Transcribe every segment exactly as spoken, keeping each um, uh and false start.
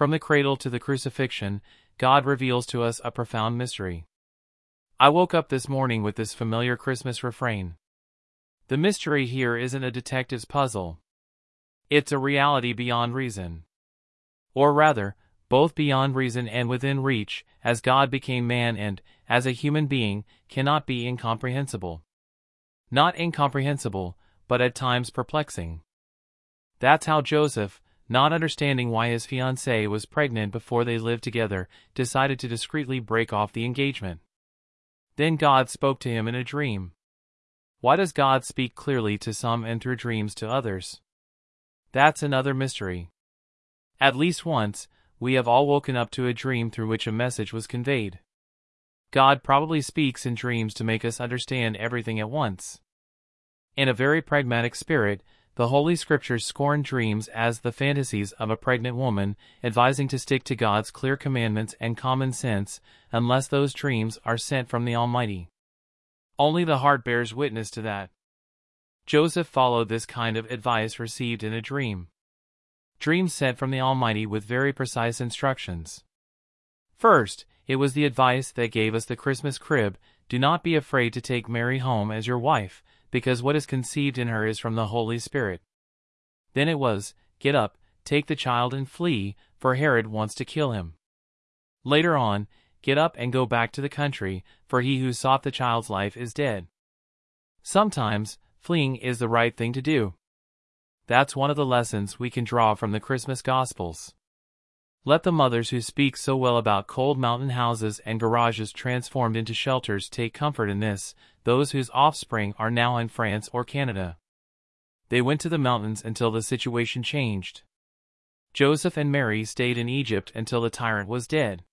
From the cradle to the crucifixion, God reveals to us a profound mystery. I woke up this morning with this familiar Christmas refrain. The mystery here isn't a detective's puzzle. It's a reality beyond reason. Or rather, both beyond reason and within reach, as God became man and, as a human being, cannot be incomprehensible. Not incomprehensible, but at times perplexing. That's how Joseph, not understanding why his fiancée was pregnant before they lived together, decided to discreetly break off the engagement. Then God spoke to him in a dream. Why does God speak clearly to some and through dreams to others? That's another mystery. At least once, we have all woken up to a dream through which a message was conveyed. God probably speaks in dreams to make us understand everything at once. In a very pragmatic spirit, the Holy Scriptures scorn dreams as the fantasies of a pregnant woman, advising to stick to God's clear commandments and common sense, unless those dreams are sent from the Almighty. Only the heart bears witness to that. Joseph followed this kind of advice received in a dream. Dreams sent from the Almighty with very precise instructions. First, it was the advice that gave us the Christmas crib: do not be afraid to take Mary home as your wife, because what is conceived in her is from the Holy Spirit. Then it was, get up, take the child and flee, for Herod wants to kill him. Later on, get up and go back to the country, for he who sought the child's life is dead. Sometimes, fleeing is the right thing to do. That's one of the lessons we can draw from the Christmas Gospels. Let the mothers who speak so well about cold mountain houses and garages transformed into shelters take comfort in this, those whose offspring are now in France or Canada. They went to the mountains until the situation changed. Joseph and Mary stayed in Egypt until the tyrant was dead.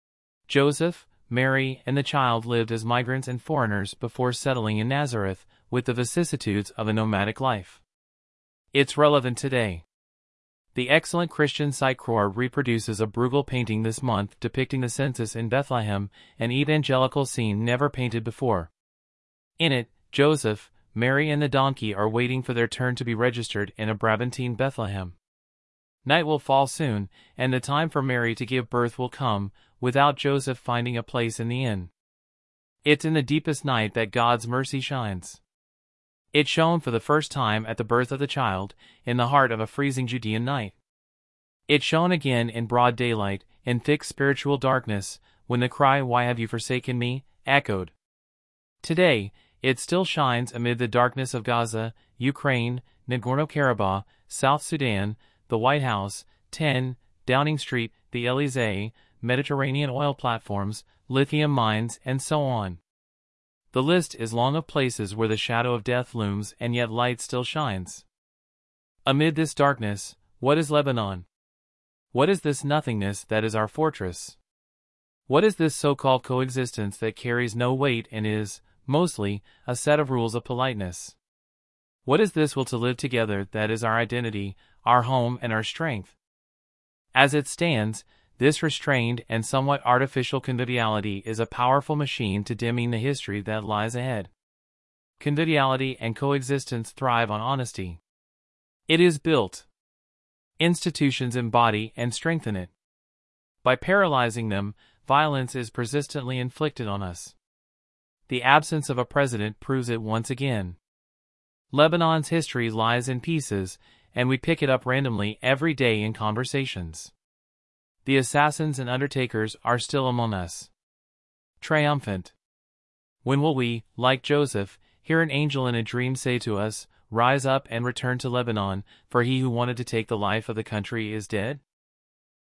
Joseph, Mary, and the child lived as migrants and foreigners before settling in Nazareth, with the vicissitudes of a nomadic life. It's relevant today. The excellent Christian site Croix reproduces a Bruegel painting this month depicting the census in Bethlehem, an evangelical scene never painted before. In it, Joseph, Mary and the donkey are waiting for their turn to be registered in a Brabantine Bethlehem. Night will fall soon, and the time for Mary to give birth will come, without Joseph finding a place in the inn. It's in the deepest night that God's mercy shines. It shone for the first time at the birth of the child, in the heart of a freezing Judean night. It shone again in broad daylight, in thick spiritual darkness, when the cry, "Why have you forsaken me?" echoed. Today, it still shines amid the darkness of Gaza, Ukraine, Nagorno-Karabakh, South Sudan, the White House, ten, Downing Street, the Elysee, Mediterranean oil platforms, lithium mines, and so on. The list is long of places where the shadow of death looms and yet light still shines. Amid this darkness, what is Lebanon? What is this nothingness that is our fortress? What is this so-called coexistence that carries no weight and is, mostly, a set of rules of politeness? What is this will to live together that is our identity, our home and our strength? As it stands, this restrained and somewhat artificial conviviality is a powerful machine to dimming the history that lies ahead. Conviviality and coexistence thrive on honesty. It is built. Institutions embody and strengthen it. By paralyzing them, violence is persistently inflicted on us. The absence of a president proves it once again. Lebanon's history lies in pieces, and we pick it up randomly every day in conversations. The assassins and undertakers are still among us. Triumphant. When will we, like Joseph, hear an angel in a dream say to us, "Rise up and return to Lebanon, for he who wanted to take the life of the country is dead"?